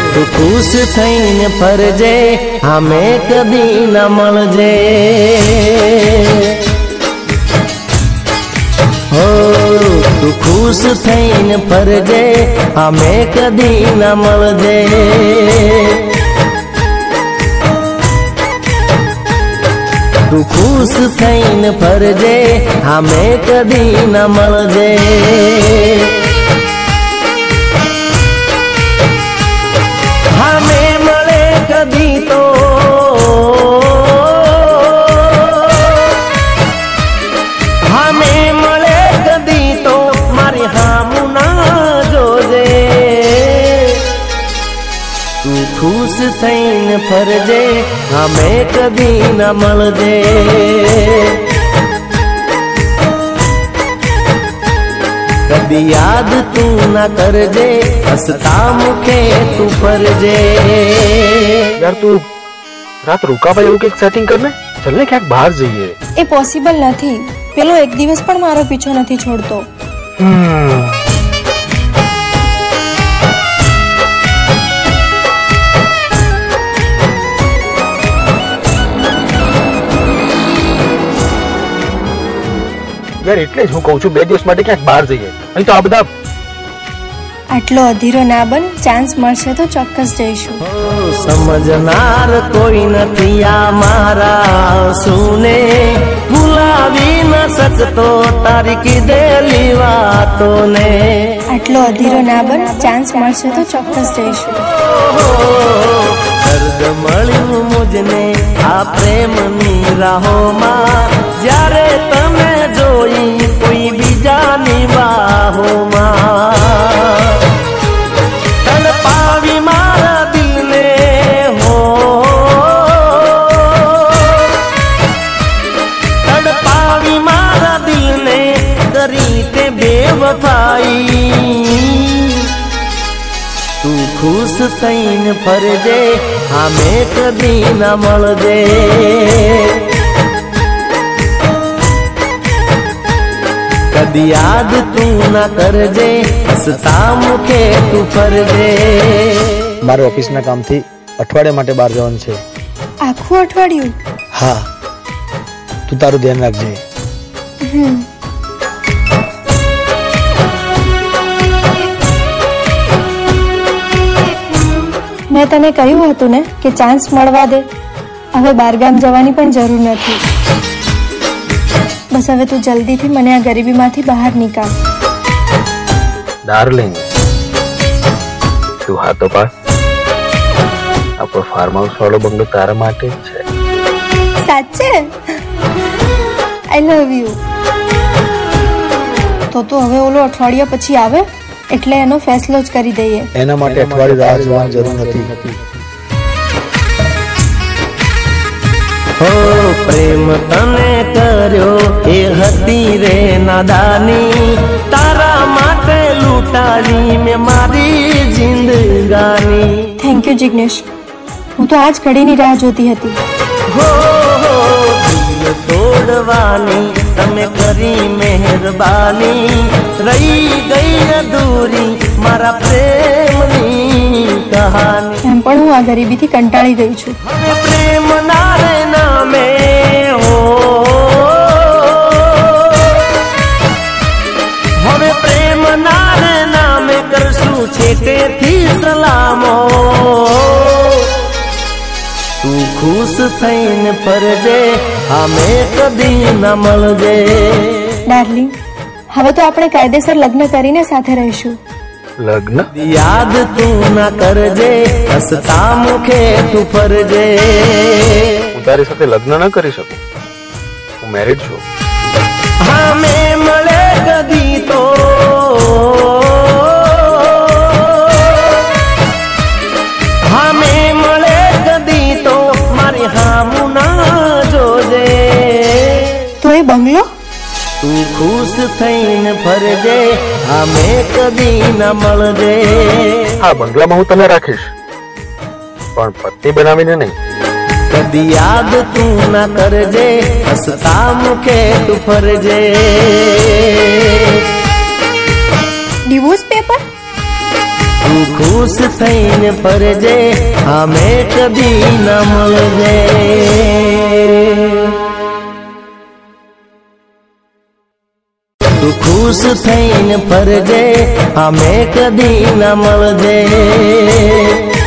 તું ખુશ થઈને ફરજે, અમે કદી ન મળજે. હો તું ખુશ થઈને ફરજે, અમે કદી ન મળજે. તું ખુશ થઈને ફરજે, અમે કદી ન મળજે. અમે મળે કદી તો અમે મળે કદી તો મારી હામું ના જોજે. તું ખુશ થઈને ફરજે, અમે કદી ન મળજે. કદી યાદ તું ના કરજે, હસતા મુખે તું ફરજે. यार तू रात रुका भाई, એવું કંઈક સેટિંગ કર ને, ચલ ને ક્યાંક બહાર જઈએ. એ પોસિબલ નથી. પેલો એક દિવસ પણ મારો પીછો નથી છોડતો. યાર એટલે જ હું કહું છું 2 દિવસ માટે ક્યાંક બહાર જઈએ. અહીં તો આ બધા આટલો અધીરો ના બન, ચાન્સ મળશે તો ચોક્કસ જઈશું. સમજનાર કોઈ નથી આ મારા સુને, ભૂલાવી ન શકતો તારી કીધેલી વાતોને. આટલો અધીરો ના બન, ચાન્સ મળશે તો ચોક્કસ જઈશું. દર્દ મળ્યું મુજને આ પ્રેમની રાહોમાં, જ્યારે તમે જોઈ કોઈ બીજાની બાહોમાં. તડપાવી મારા દિલને હો, તડપાવી મારા દિલને કરી તે બેવફાઈ. તું ખુશ થઈને ફરજે, અમે કદી ન મળજે. કદી યાદ તું ના કરજે, હસતા મુખે તું ફરજે. મારે ઓફિસના કામથી અઠવાડિયા માટે બહાર જવાનું છે. આખું અઠવાડિયું? હા, તું તારું ધ્યાન રાખજે. મેં તને કહ્યું હતું ને કે ચાન્સ મળવા દે. હવે બહારગામ જવાની પણ જરૂર નથી. બસ હવે તું જલ્દીથી મને આ ગરીબીમાંથી બહાર નીકાળ. ડાર્લિંગ, તું હા તો પાડ. આપણો ફાર્મ હાઉસ વાળો બંગલો તારા માટે જ છે. સાચે? I love you. તો હવે ઓલો અઠવાડિયા પછી આવે એટલે એનો ફેસલો જ કરી દઈએ. એના માટે અઠવાડિયું રાહ જોવાની જરૂર નથી. હો પ્રેમ તને કર્યો એ હતી રે નાદાની, તારા માટે લૂંટાવી મેં મારી જિંદગાની. થેન્ક યુ જિગ્નેશ, હું તો આજ ઘડીની રાહ જોતી હતી. હો દિલ તોડવાની તમે કરી મહેરબાની, રહી ગઈ અધૂરી મારા પ્રેમની કહાની. એમ પણ હું આ ગરીબીથી કંટાળી ગઈ છું. હવે પ્રેમ નારે નામે હો, હવે પ્રેમ નારે નામે કરશું છેટેથી સલામો. તું ખુશ થઈને ફરજે, અમે કદી ન મળજે. ડાર્લિંગ, હવે તો આપણે કાયદેસર લગ્ન કરીને સાથે રહીશું. લગ્ન? યાદ તું ના કરજે, હસતા મુખે તું ફરજે. હું તારી સાથે લગ્ન ન કરી શકું, હું મેરિડ છું. અમે મળે કદી તો અમે મળે કદી તો મારી હામું ના જોજે. તો એ બંગલો? તું ખુશ થઈને ફરજે, અમે કદી ન મળજે. હા, બંગલામાં હું તને રાખીશ, પણ પત્ની બનાવીને નહીં. કદી યાદ તું ના કરજે, હસતા મુખે તું ફરજે. Divorce paper? તું ખુશ ખુશ થઈને ફરજે, અમે કદી ન મળજે. તું ખુશ થઈને ફરજે, અમે કદી ન મળજે.